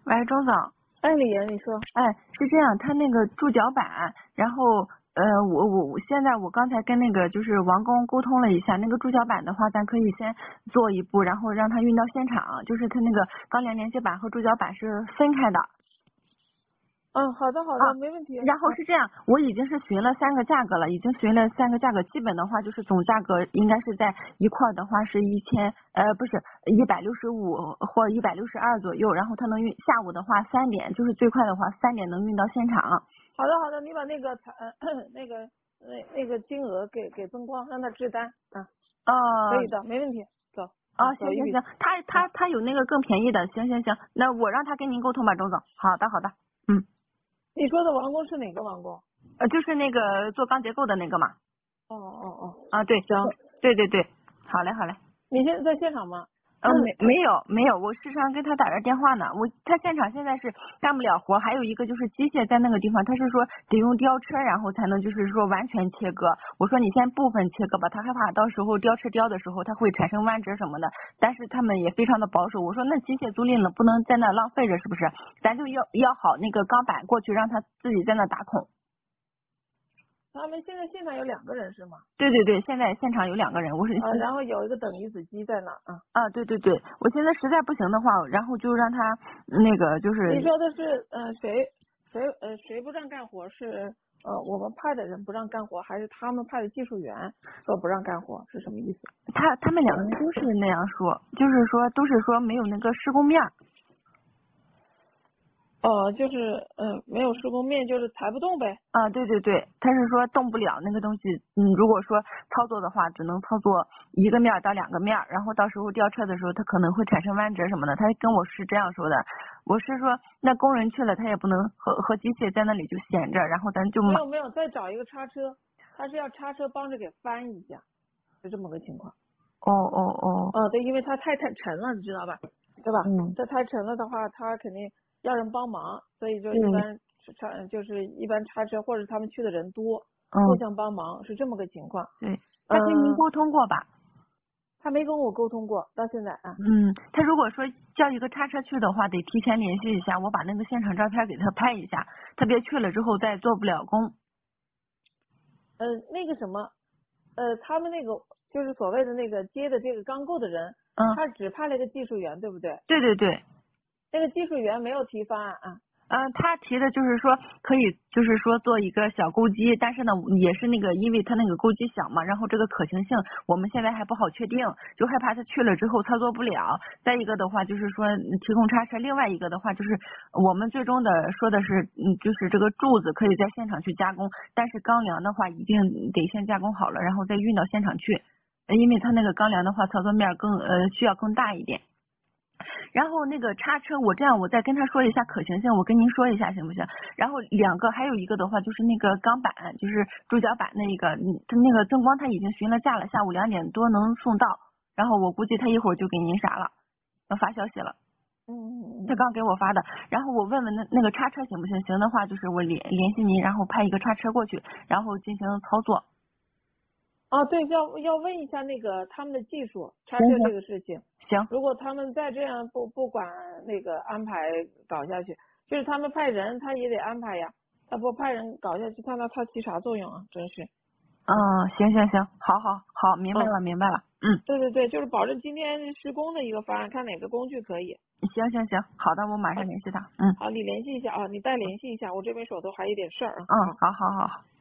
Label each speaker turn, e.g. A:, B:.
A: 喂，钟总。
B: 哎，李岩，你说。
A: 哎，是这样，他那个柱脚板，然后我现在我刚才跟那个就是王工沟通了一下，那个柱脚板的话，咱可以先做一步，然后让他运到现场，就是他那个钢梁连接板和柱脚板是分开的。
B: 嗯，好的，好的，没问题。
A: 然后是这样，我已经是询了3个价格了，已经询了3个价格，基本的话就是总价格应该是在一块的话是不是165或162左右，然后他能运下午的话3点，就是最快的话3点能运到现场。
B: 好的，好的，你把那个那个金额给曾光，让他制单啊。可以的，没问题，走。
A: 行行行，他有那个更便宜的，行行行，那我让他跟您沟通吧，钟总。好的好的，
B: 你说的王工是哪个王工？
A: 就是那个做钢结构的那个嘛。
B: 哦。
A: 对，
B: 行，
A: 对，好嘞好嘞。
B: 你现在在现场吗？
A: 没有，我时常跟他打着电话呢。他现场现在是干不了活，还有一个就是机械在那个地方，他是说得用吊车，然后才能就是说完全切割。我说你先部分切割吧，他害怕到时候吊车吊的时候它会产生弯折什么的。但是他们也非常的保守，我说那机械租赁了不能在那浪费着，是不是？咱就要好那个钢板过去，让他自己在那打孔。
B: 他们现在现场有2个人是吗？
A: 对，现在现场有2个人，我是
B: 然后有一个等离子机在那
A: 对，我现在实在不行的话，然后就让他那个就是。
B: 你说的是谁不让干活？是我们派的人不让干活，还是他们派的技术员说不让干活？是什么意思？
A: 他们2个人都是那样说，就是说都是说没有那个施工面。
B: 就是没有施工面，就是抬不动呗。
A: 对，他是说动不了那个东西，如果说操作的话，只能操作1个面到2个面，然后到时候吊车的时候，它可能会产生弯折什么的。他跟我是这样说的，我是说那工人去了，他也不能和机械在那里就闲着，然后咱就
B: 没有，再找一个叉车，他是要叉车帮着给翻一下，是这么个情况。对，因为它太沉了，你知道吧？对吧？这太沉了的话，他肯定要人帮忙，所以就一般叉车或者他们去的人多，互相帮忙是这么个情况。
A: 对，他跟您沟通过吧？
B: 他没跟我沟通过，到现在
A: 他如果说叫一个叉车去的话，得提前联系一下，我把那个现场照片给他拍一下，他别去了之后再做不了工。
B: 那个什么，他们那个就是所谓的那个接的这个钢构的人，他只派了一个技术员，对不对？
A: 对，
B: 那个技术员没有提方案
A: 他提的就是说可以，就是说做一个小钩机，但是呢，也是那个，因为他那个钩机小嘛，然后这个可行性我们现在还不好确定，就害怕他去了之后操作不了。再一个的话就是说提供叉车，另外一个的话就是我们最终的说的是，就是这个柱子可以在现场去加工，但是钢梁的话一定得先加工好了，然后再运到现场去，因为他那个钢梁的话操作面需要更大一点。然后那个叉车，我再跟他说一下可行性，我跟您说一下行不行？然后2个，还有一个的话就是那个钢板，就是柱脚板那个，他那个曾光他已经询了价了，下午2点多能送到，然后我估计他一会儿就给您啥了，要发消息了。他刚给我发的，然后我问问那个叉车行不行？行的话就是我联系您，然后派一个叉车过去，然后进行操作。
B: 对，要问一下那个他们的技术叉车这个事情。
A: 行，
B: 如果他们再这样不管那个安排搞下去，就是他们派人他也得安排呀，他不派人搞下去，他起啥作用啊？真是。
A: 行，好，明白了。
B: 对，就是保证今天施工的一个方案，看哪个工具可以。
A: 行，好的，我马上联系他。
B: 好，你联系一下你再联系一下，我这边手头还有点事儿
A: 好。